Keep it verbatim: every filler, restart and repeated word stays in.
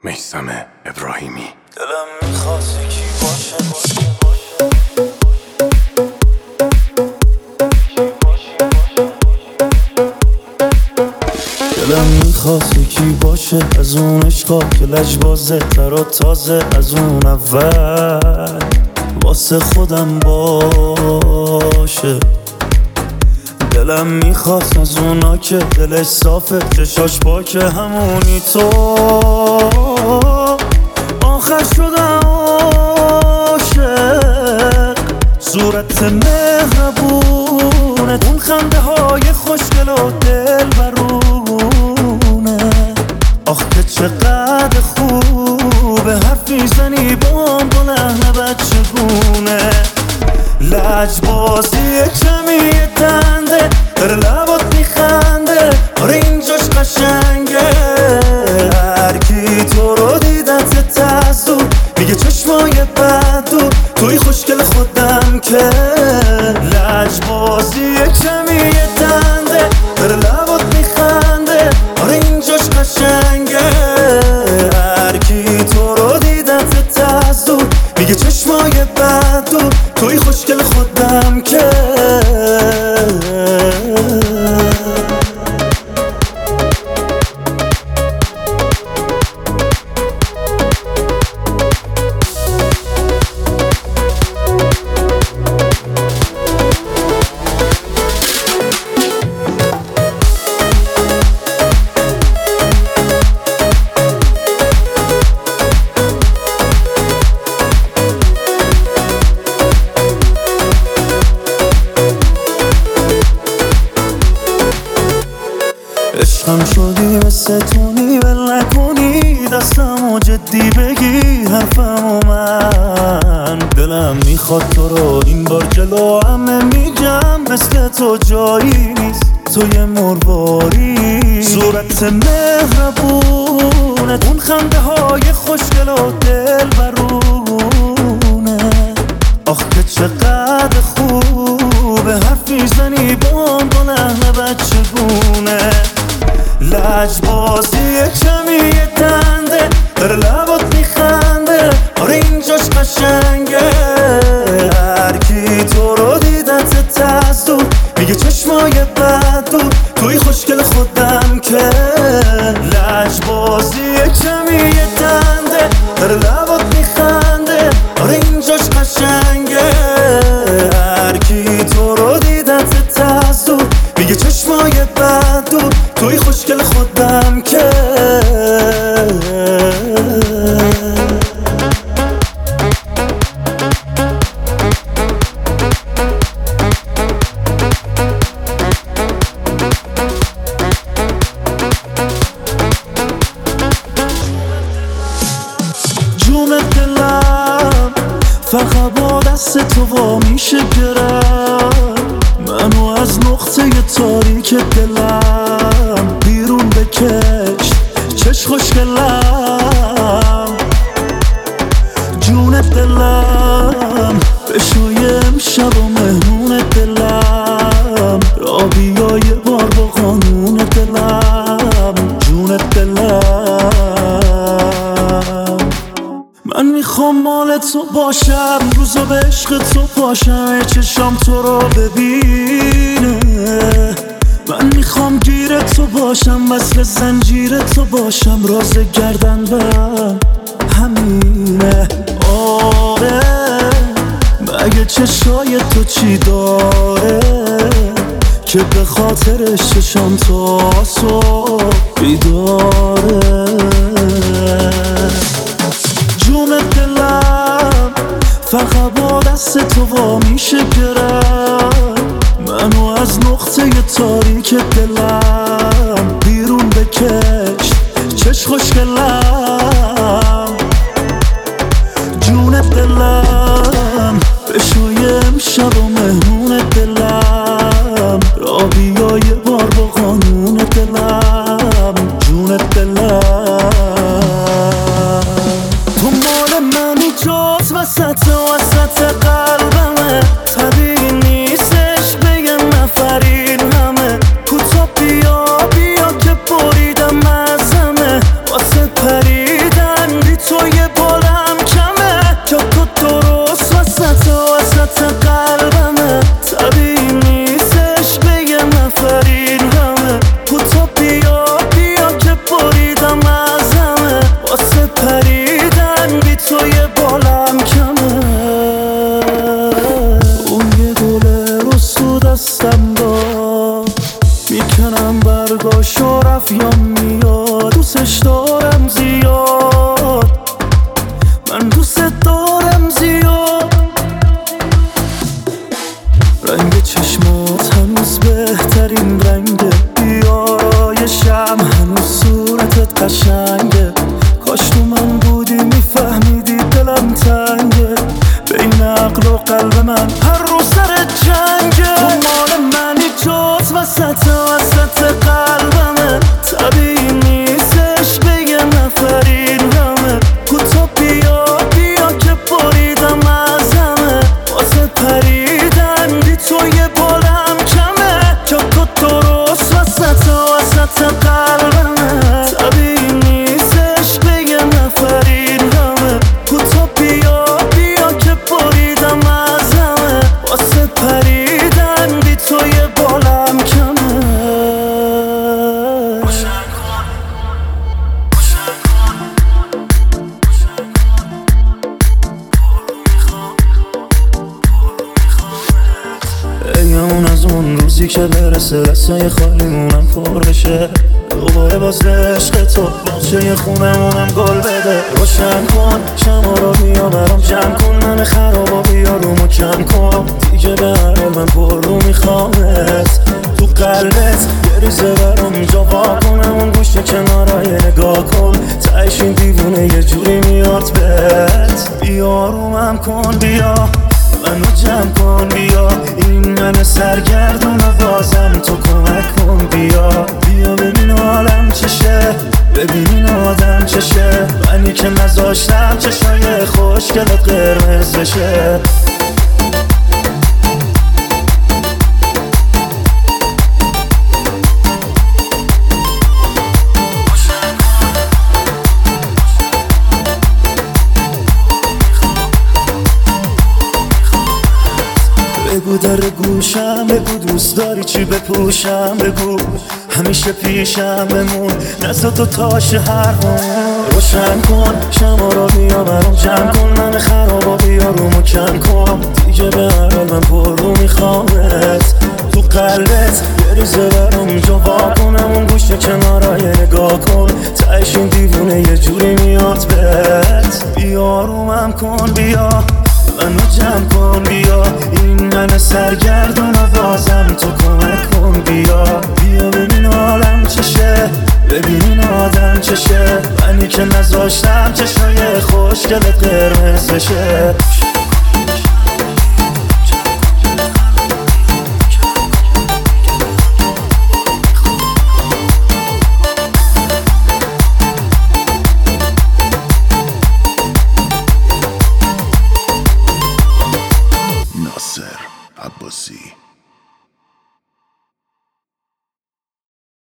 میثم ابراهیمی. دلم میخواد یکی باشه دلم میخواد یکی باشه از اون عشقا که لجبازه تر تازه از اون اول واسه خودم باشه. دلم میخواد از اونا که دلش صافه چشاش پاکه همونی تو آخر شدم عاشق. صورت مهربونه اون خنده های خوشگل و دل برونه. آخ که چقدر خوبه حرف میزنی بام با لحن بچگونه. لجبازی کمی دنده در لبات میخنده آره اینجاش قشنگه. هرکی تو رو دیدت از دور میگه چشمای بد دور توی خوشگل خودم که. لجبازی کمی دنده در لبات میخنده آره اینجاش قشنگه. هرکی تو رو دیدت از دور میگه چشمای بد دور توی خوشگل خودم که. عشقم شدی مثل تونی ول نکنی دستمو جدی بگی حرفمو من. دلم میخواد تو رو این بار جلو همه میگم مثل تو جایی نیست تو یه مرواری. صورت مهربونه اون خنده های خوشگل و دل برونه. آخ که چقدر خوبه حرف میزنی بام با لحن بچگونه. لجبازی کمی دنده در لبات میخنده آره اینجاش قشنگه. هرکی تو رو دیدت از دور میگه چشمای بد دور توی خوشگل خودم که. لجبازی کمی دنده در لبات میخنده آره اینجاش قشنگه. هرکی تو رو دیدت از دور میگه چشمای بد دور توی خوشگل خودم که. جون دلم فقط با دست تو وا میشه گرم منو از نقطه تاریک دلم بیرون بکش چش خوشگلم. جون دلم بشوی امشب و مهمون دلم را بیا یه بار با قانون دلم. جون دلم من میخوام مال تو باشم روزا به عشق تو پاشم چشام تو رو ببینه. من میخوام گیر تو باشم وصل زنجیر تو باشم راز گردن برم همینه. آره مگه چشای تو چی داره که به خاطرش چشام تو آسو بیداره. جون دلم فقط با دست تو وا میشه گرم منو از نقطه تاریک دلم بیرون بکش چش خوشگلم. جون دلم بشوی امشب و مهمون دلم را بیا یه بار با قانون دلم. جون دلم تو مال منی جات وسط وسط قلبمه. طبیعی نیستش بگم نفرین همه کوتا بیا بیا که بریدم از همه واسه پریدم تو یه بالم کمه جا تو درست وسط وسط قلبمه طبیعی نیستش بگم نفرین همه کوتا بیا بیا که بریدم از همه واسه پریدن بی تو یه بالم کمه اون یه گله رو سو دستم دار میکنم برگاشو رفت یا میاد دوستش دارم زیاد من دوست دارم زیاد رنگ چشمات هنوز بهترین رنگه بیایشم هنوز صورتت قشنگه کاش تو من بودی میفهمیدی دلم تنگه بین عقل و قلب من هر روز سر جنگه تو مال منی جات وسط وسط قلبمه طبیعی نیستش بگم نفرین همه کوتا بیا بیا که بریدم از همه واسه پریدن بی تو یه بالم کمه جا تو درست وسط وسط قلبمه طبیعی نیستش بگم نفرین همه کوتا بیا بیا که بریدم از همه واسه پریدن بی تو یه بالم کمه اون از اون روزی که برسه رسای خالیمونم پر بشه دوباره باز عشق تو باچه خونمونم گل بده روشن کن شما رو بیا برام جمع کن من خرابا بیا رومو کم کن دیگه به هر حال من پر رو میخوامت تو قلبت یه ریزه برام جا وا کنم اون گوشه کنارای نگاه کن تایش این دیوونه یه جوری میاد بهت بیا رومم کن بیا منو جمع کن بیا این من سرگردون و بازم تو کمک کن بیا بیا ببین حالم چشه ببین این آدم چشه منی که نذاشتم چشای خوشگلت قرمز بشه بگو در گوشم بگو دوست داری چی بپوشم بگو همیشه پیشم بمون نزد تو تاش حرفم روشن کن شما رو بیا برام جمع کن من خرابا بیا رومو کم کن دیگه به هر حال من پر رو میخوامت تو قلبت یه ریزه برام جا وا کنم اون گوشه کنارای نگاه کن تایش این دیوونه یه جوری میاد بهت بیا رومم کن بیا منو جمع کن بیا این من سرگردون و بازم تو کمک کن بیا بیا ببین حالم چشه ببین این آدم چشه منی که نذاشتم چشای خوشگلت قرمز بشه